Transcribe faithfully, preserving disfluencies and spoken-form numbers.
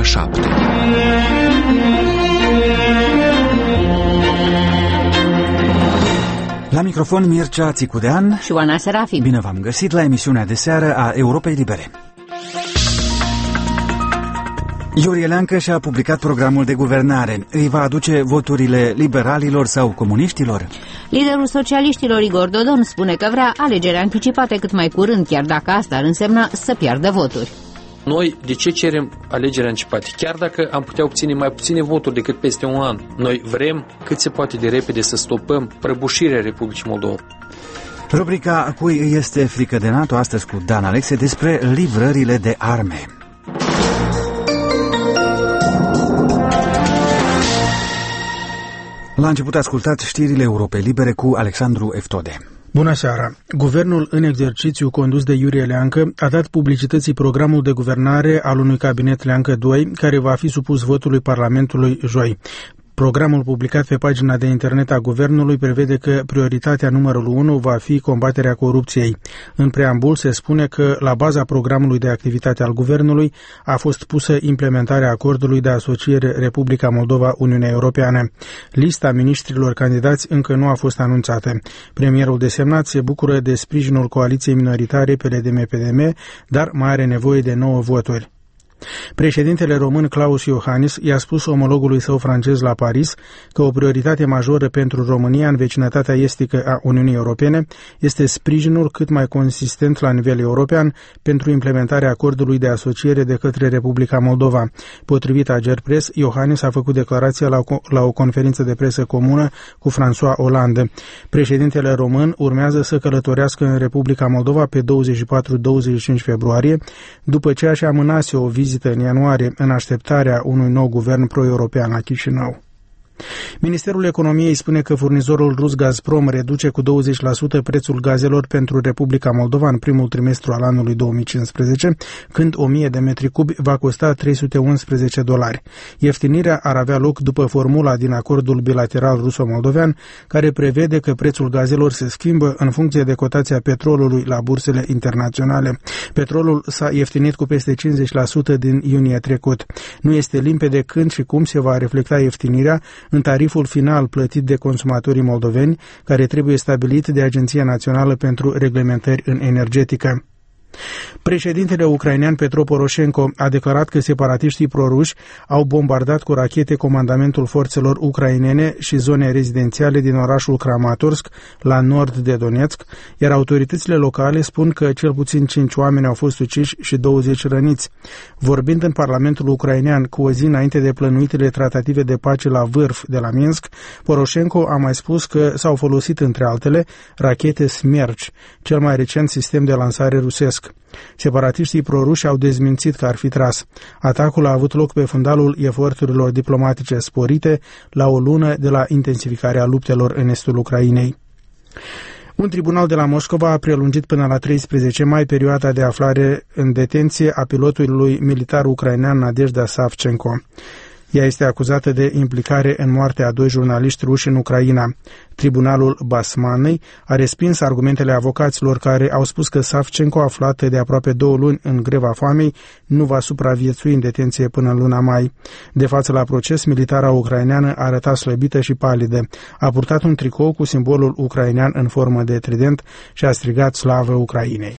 șapte. La microfon Mircea Țicudean și Oana Serafim. Bine v-am găsit la emisiunea de seară a Europei Libere. Iurie Leancă și-a publicat programul de guvernare. Îi va aduce voturile liberalilor sau comuniștilor? Liderul socialiștilor Igor Dodon spune că vrea alegeri anticipate cât mai curând, chiar dacă asta ar însemna să piardă voturi. Noi de ce cerem alegeri anticipate? Chiar dacă am putea obține mai puține voturi decât peste un an, noi vrem cât se poate de repede să stopăm prăbușirea Republicii Moldova. Rubrica Cui îi este frică de NATO, astăzi cu Dan Alexe, despre livrările de arme. La început ascultați știrile Europei Libere cu Alexandru Eftode. Bună seara! Guvernul în exercițiu condus de Iurie Leancă a dat publicității programul de guvernare al unui cabinet Leancă doi, care va fi supus votului Parlamentului joi. Programul publicat pe pagina de internet a guvernului prevede că prioritatea numărul unu va fi combaterea corupției. În preambul se spune că la baza programului de activitate al guvernului a fost pusă implementarea acordului de asociere Republica Moldova-Uniunea Europeană. Lista miniștrilor candidați încă nu a fost anunțată. Premierul desemnat se bucură de sprijinul coaliției minoritare P L D M P D M, dar mai are nevoie de nouă voturi. Președintele român Klaus Iohannis i-a spus omologului său francez la Paris că o prioritate majoră pentru România în vecinătatea estică a Uniunii Europene este sprijinul cât mai consistent la nivel european pentru implementarea acordului de asociere de către Republica Moldova. Potrivit Ager Press, Iohannis a făcut declarația la o, la o conferință de presă comună cu François Hollande. Președintele român urmează să călătorească în Republica Moldova pe douăzeci și patru douăzeci și cinci februarie, după ce a-și amânase o vizită în ianuarie în așteptarea unui nou guvern pro-european la Chișinău. Ministerul Economiei spune că furnizorul rus Gazprom reduce cu douăzeci la sută prețul gazelor pentru Republica Moldova în primul trimestru al anului două mii cincisprezece, când o mie de metri cubi va costa trei sute unsprezece dolari. Ieftinirea ar avea loc după formula din acordul bilateral ruso-moldovean, care prevede că prețul gazelor se schimbă în funcție de cotația petrolului la bursele internaționale. Petrolul s-a ieftinit cu peste cincizeci la sută din iunie trecut. Nu este limpede când și cum se va reflecta ieftinirea în tariful final plătit de consumatorii moldoveni, care trebuie stabilit de Agenția Națională pentru Reglementări în Energetică. Președintele ucrainean Petro Poroșenko a declarat că separatiștii proruși au bombardat cu rachete comandamentul forțelor ucrainene și zone rezidențiale din orașul Kramatorsk, la nord de Donetsk, iar autoritățile locale spun că cel puțin cinci oameni au fost uciși și douăzeci răniți. Vorbind în Parlamentul ucrainean cu o zi înainte de plănuitele tratative de pace la vârf de la Minsk, Poroșenko a mai spus că s-au folosit, între altele, rachete Smerch, cel mai recent sistem de lansare rusesc. Separatiștii proruși au dezmințit că ar fi tras. Atacul a avut loc pe fundalul eforturilor diplomatice sporite la o lună de la intensificarea luptelor în estul Ucrainei. Un tribunal de la Moscova a prelungit până la treisprezece mai perioada de aflare în detenție a pilotului militar ucrainean Nadezhda Savchenko. Ea este acuzată de implicare în moartea a doi jurnaliști ruși în Ucraina. Tribunalul Basmanei a respins argumentele avocaților care au spus că Savchenko, aflată de aproape două luni în greva foamei, nu va supraviețui în detenție până în luna mai. De față la proces, militara ucraineană arăta slăbită și palidă. A purtat un tricou cu simbolul ucrainean în formă de trident și a strigat slavă Ucrainei.